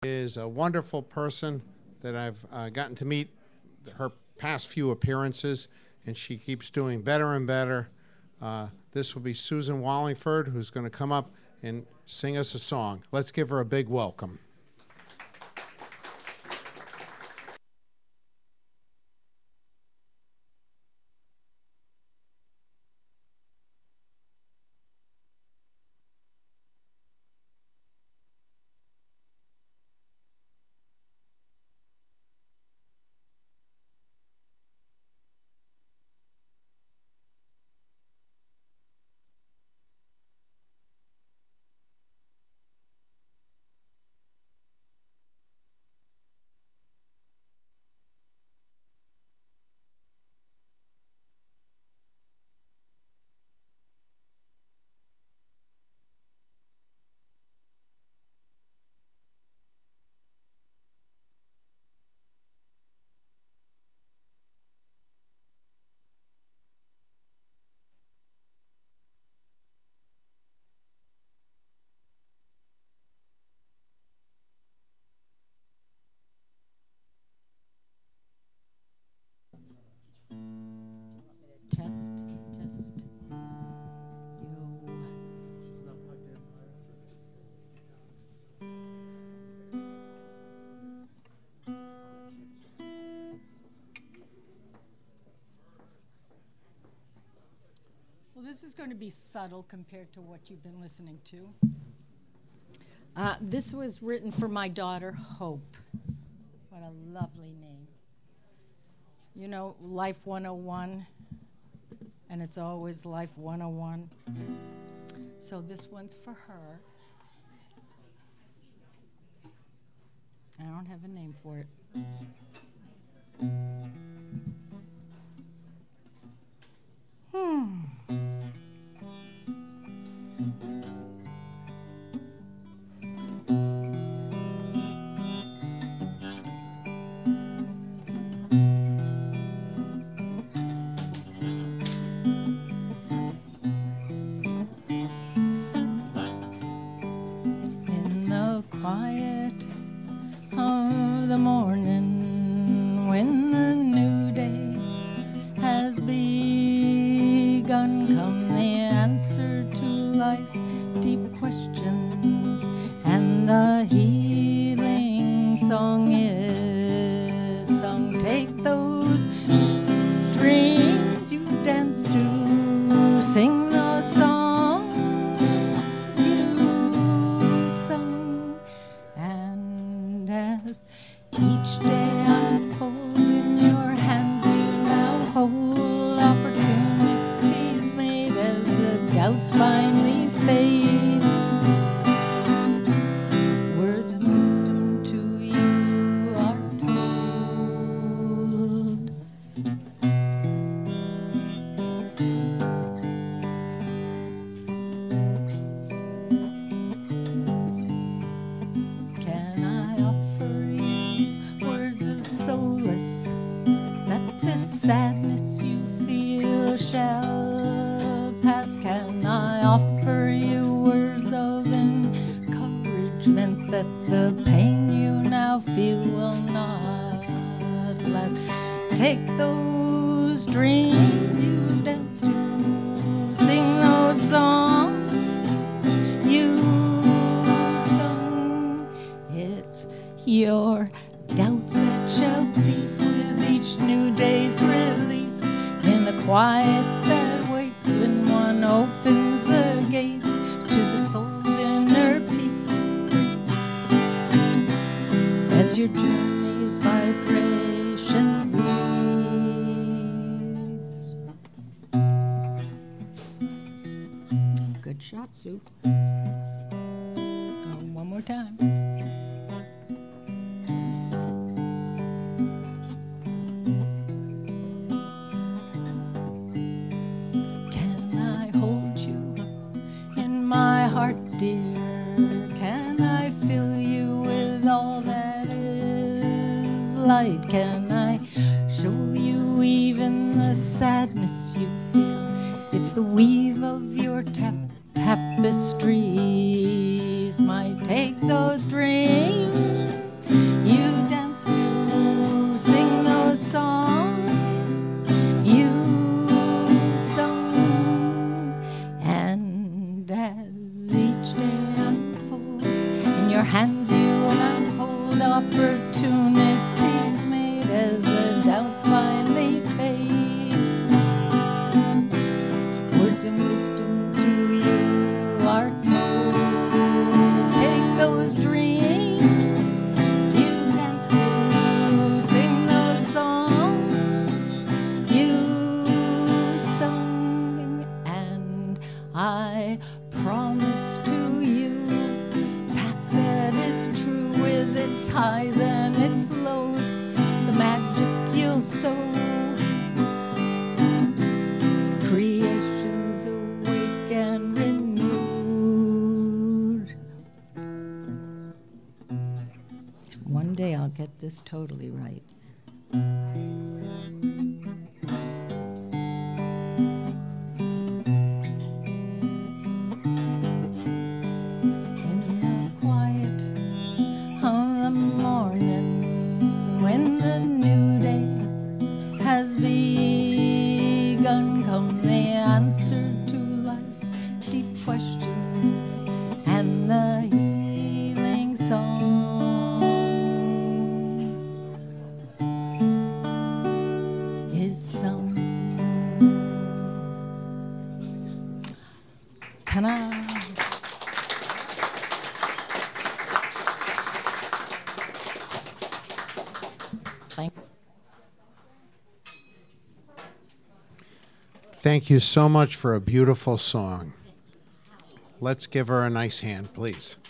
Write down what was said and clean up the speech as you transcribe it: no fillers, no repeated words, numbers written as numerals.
Is a wonderful person that I've gotten to meet her past few appearances, and she keeps doing better and better. This will be Susan Wallingford, who's going to come up and sing us a song. Let's give her a big welcome. Test. Yo. Well, this is going to be subtle compared to what you've been listening to. This was written for my daughter, Hope. What a lovely name. You know, Life 101. And it's always Life 101. So this one's for her. I don't have a name for it. Quiet of the morning, when the new day has begun, come the answer to life's deep questions, and the healing song is sung. Take those dreams you dance to, sing those songs each day unfolds in your hands. You now hold opportunities made as the doubts finally fade. Words of wisdom to you are told. Can I offer you words of solace, that the sadness you feel shall pass? Can I offer you words of encouragement, that the pain you now feel will not last? Take those dreams you dance to, sing those songs you sung. It's your doubts that shall cease with each new day's release, in the quiet that waits when one opens the gates to the soul's inner peace. As your journey's vibrations ease. Good shot, Sue. One more time. My heart, dear, can I fill you with all that is light? Can I show you even the sadness you feel? It's the weave of your tapestries might take those dreams and hold opportunities made as the doubts finally fade. Words and wisdom to you are told. Take those dreams you dance to, sing those songs you sung, and I promise to you path that is true with its highs and its lows, the magic you'll sow. Creations awake and renewed. One day I'll get this totally right. Has begun, come the answer to life's deep questions and the healing song is sung. Can I? Thank you. Thank you so much for a beautiful song. Let's give her a nice hand, please.